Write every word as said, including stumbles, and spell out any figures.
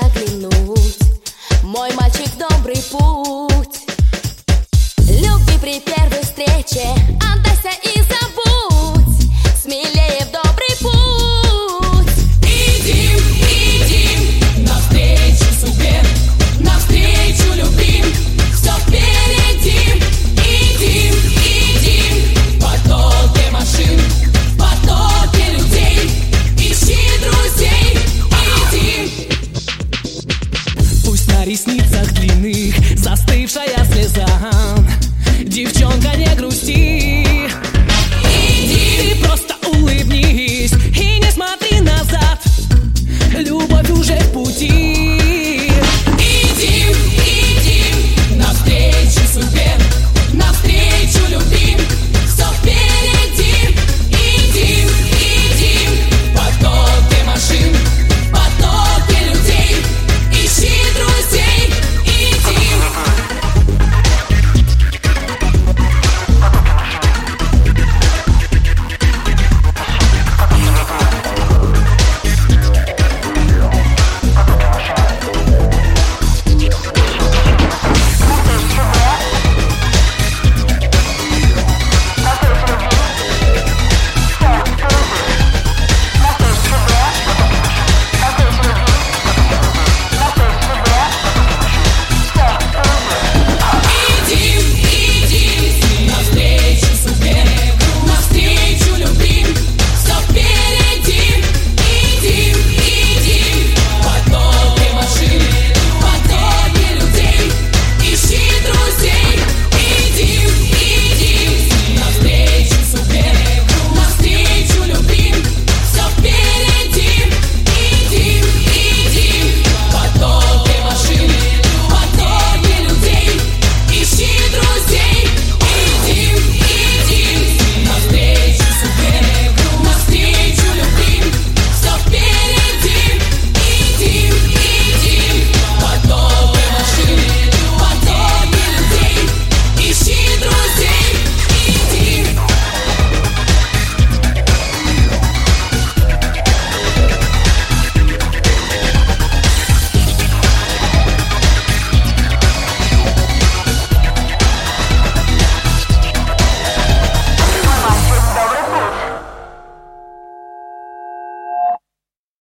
заглянуть. Мой мальчик, добрый путь. Любви при первой встрече отдайся и забудь. Смелее в добрый путь. Идим, идим навстречу судьбе, навстречу любви. Все впереди. Идим, идим в потоке машин, в потоке людей. Ищи друзей. Идим. Пусть на ресницах длинных застывшая слеза. Девчонка, не грусти.